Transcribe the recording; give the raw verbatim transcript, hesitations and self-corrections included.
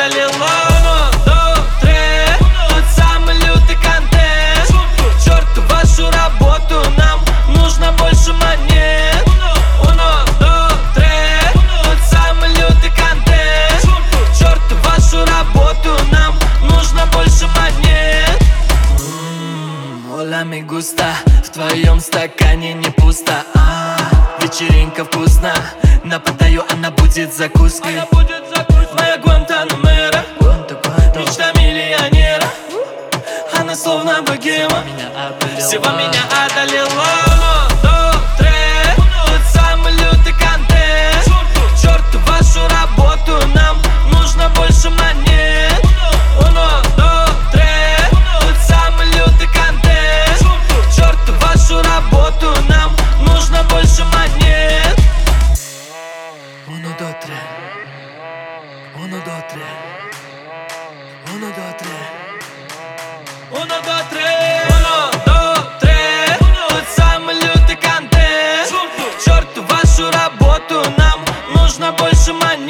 одолела. Uno, dos, tres, тот самый лютый контент. Черту вашу работу, нам нужно больше монет. Uno, dos, tres, тот самый лютый контент. Черту вашу работу, нам нужно больше монет. Оля ми густа, в твоем стакане не пусто. а, Вечеринка вкусно, нападаю, она будет закуской. Моя Гуантанамера, мечта миллионера. Она словно богема, всего меня одолела. Uno, dos, tres, тот самый лютый контент. Черту вашу работу, нам нужно больше монет. Uno, dos, tres, тот самый лютый контент. Черту вашу работу, нам нужно больше монет. Uno, dos, tres, uno, dos, tres, uno, dos, tres, uno, dos, tres, uno, dos, tres, тот самый лютый контент. Черту вашу работу, нам нужно больше монет.